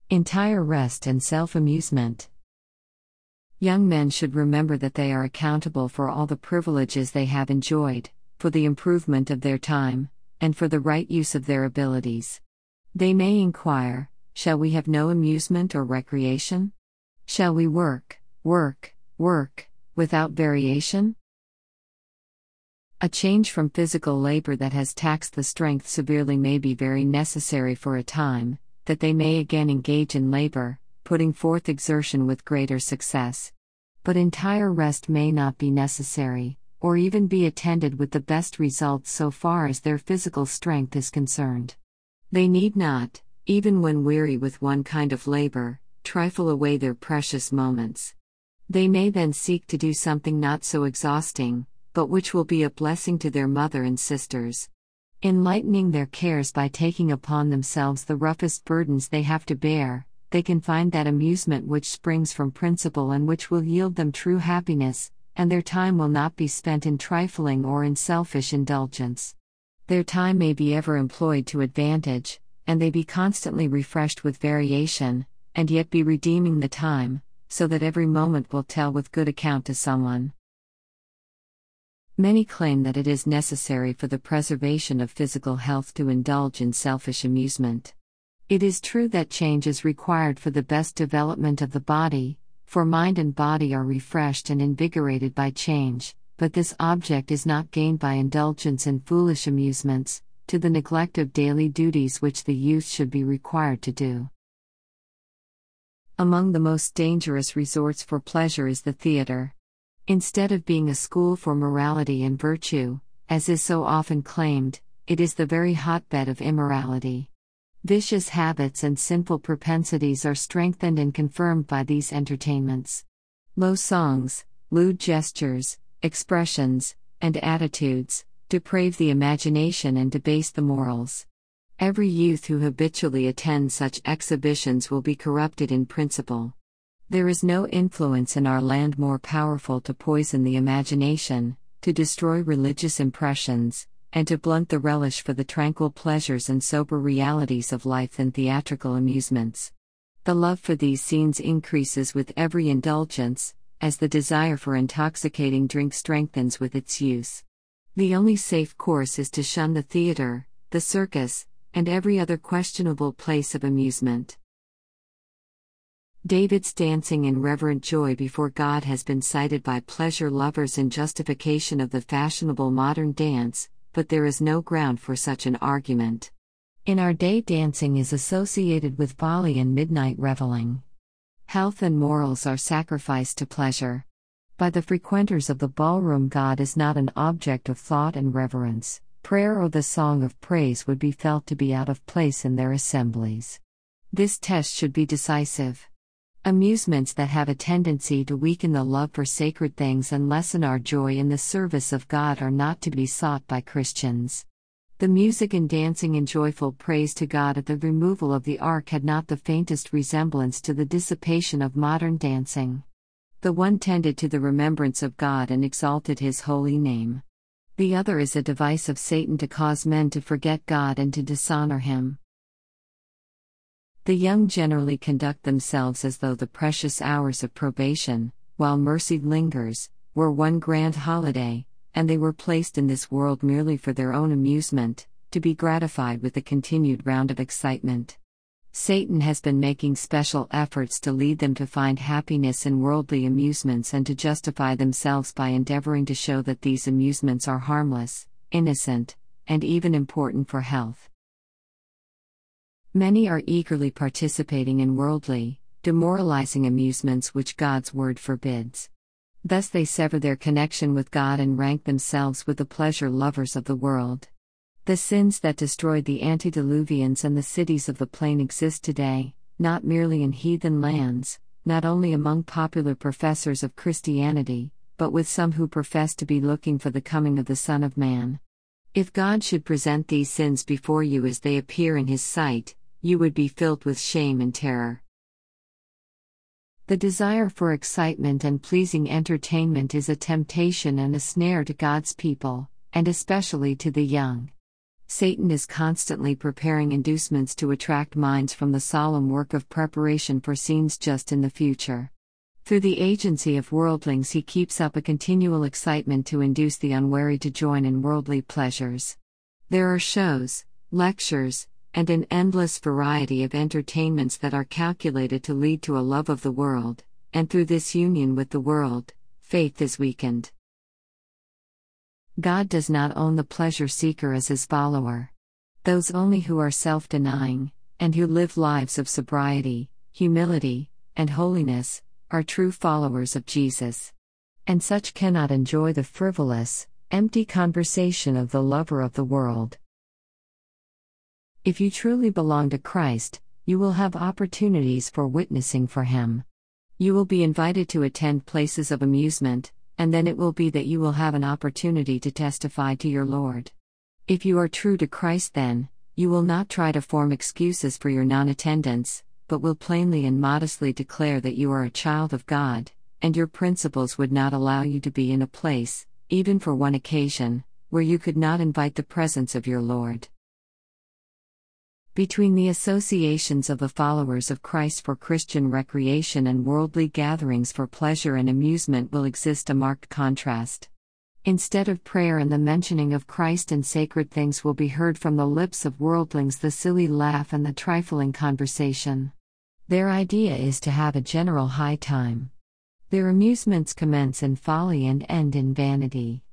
Entire rest and self-amusement. Young men should remember that they are accountable for all the privileges they have enjoyed, for the improvement of their time, and for the right use of their abilities. They may inquire, shall we have no amusement or recreation? Shall we work, without variation? A change from physical labor that has taxed the strength severely may be very necessary for a time, that they may again engage in labor, putting forth exertion with greater success. But entire rest may not be necessary, or even be attended with the best results so far as their physical strength is concerned. They need not, even when weary with one kind of labor, trifle away their precious moments. They may then seek to do something not so exhausting, but which will be a blessing to their mother and sisters. In lightening their cares by taking upon themselves the roughest burdens they have to bear, they can find that amusement which springs from principle and which will yield them true happiness, and their time will not be spent in trifling or in selfish indulgence. Their time may be ever employed to advantage, and they be constantly refreshed with variation, and yet be redeeming the time, so that every moment will tell with good account to someone. Many claim that it is necessary for the preservation of physical health to indulge in selfish amusement. It is true that change is required for the best development of the body, for mind and body are refreshed and invigorated by change, but this object is not gained by indulgence in foolish amusements, to the neglect of daily duties which the youth should be required to do. Among the most dangerous resorts for pleasure is the theater. Instead of being a school for morality and virtue, as is so often claimed, it is the very hotbed of immorality. Vicious habits and sinful propensities are strengthened and confirmed by these entertainments. Low songs, lewd gestures, expressions, and attitudes deprave the imagination and debase the morals. Every youth who habitually attends such exhibitions will be corrupted in principle. There is no influence in our land more powerful to poison the imagination, to destroy religious impressions, and to blunt the relish for the tranquil pleasures and sober realities of life than theatrical amusements. The love for these scenes increases with every indulgence, as the desire for intoxicating drink strengthens with its use. The only safe course is to shun the theater, the circus, and every other questionable place of amusement. David's dancing in reverent joy before God has been cited by pleasure lovers in justification of the fashionable modern dance, but there is no ground for such an argument. In our day, dancing is associated with folly and midnight reveling. Health and morals are sacrificed to pleasure. By the frequenters of the ballroom, God is not an object of thought and reverence. Prayer or the song of praise would be felt to be out of place in their assemblies. This test should be decisive. Amusements that have a tendency to weaken the love for sacred things and lessen our joy in the service of God are not to be sought by Christians. The music and dancing in joyful praise to God at the removal of the ark had not the faintest resemblance to the dissipation of modern dancing. The one tended to the remembrance of God and exalted His holy name. The other is a device of Satan to cause men to forget God and to dishonor Him. The young generally conduct themselves as though the precious hours of probation, while mercy lingers, were one grand holiday, and they were placed in this world merely for their own amusement, to be gratified with the continued round of excitement. Satan has been making special efforts to lead them to find happiness in worldly amusements and to justify themselves by endeavoring to show that these amusements are harmless, innocent, and even important for health. Many are eagerly participating in worldly, demoralizing amusements which God's word forbids. Thus they sever their connection with God and rank themselves with the pleasure lovers of the world. The sins that destroyed the antediluvians and the cities of the plain exist today, not merely in heathen lands, not only among popular professors of Christianity, but with some who profess to be looking for the coming of the Son of Man. If God should present these sins before you as they appear in His sight, you would be filled with shame and terror. The desire for excitement and pleasing entertainment is a temptation and a snare to God's people, and especially to the young. Satan is constantly preparing inducements to attract minds from the solemn work of preparation for scenes just in the future. Through the agency of worldlings, he keeps up a continual excitement to induce the unwary to join in worldly pleasures. There are shows, lectures, and an endless variety of entertainments that are calculated to lead to a love of the world, and through this union with the world, faith is weakened. God does not own the pleasure seeker as his follower. Those only who are self-denying, and who live lives of sobriety, humility, and holiness, are true followers of Jesus. And such cannot enjoy the frivolous, empty conversation of the lover of the world. If you truly belong to Christ, you will have opportunities for witnessing for Him. You will be invited to attend places of amusement, and then it will be that you will have an opportunity to testify to your Lord. If you are true to Christ, then, you will not try to form excuses for your non-attendance, but will plainly and modestly declare that you are a child of God, and your principles would not allow you to be in a place, even for one occasion, where you could not invite the presence of your Lord. Between the associations of the followers of Christ for Christian recreation and worldly gatherings for pleasure and amusement will exist a marked contrast. Instead of prayer and the mentioning of Christ and sacred things will be heard from the lips of worldlings the silly laugh and the trifling conversation. Their idea is to have a general high time. Their amusements commence in folly and end in vanity.